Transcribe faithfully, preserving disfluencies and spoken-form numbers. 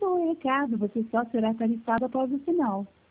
Esse foi o recado. Você só será tarifado após o sinal.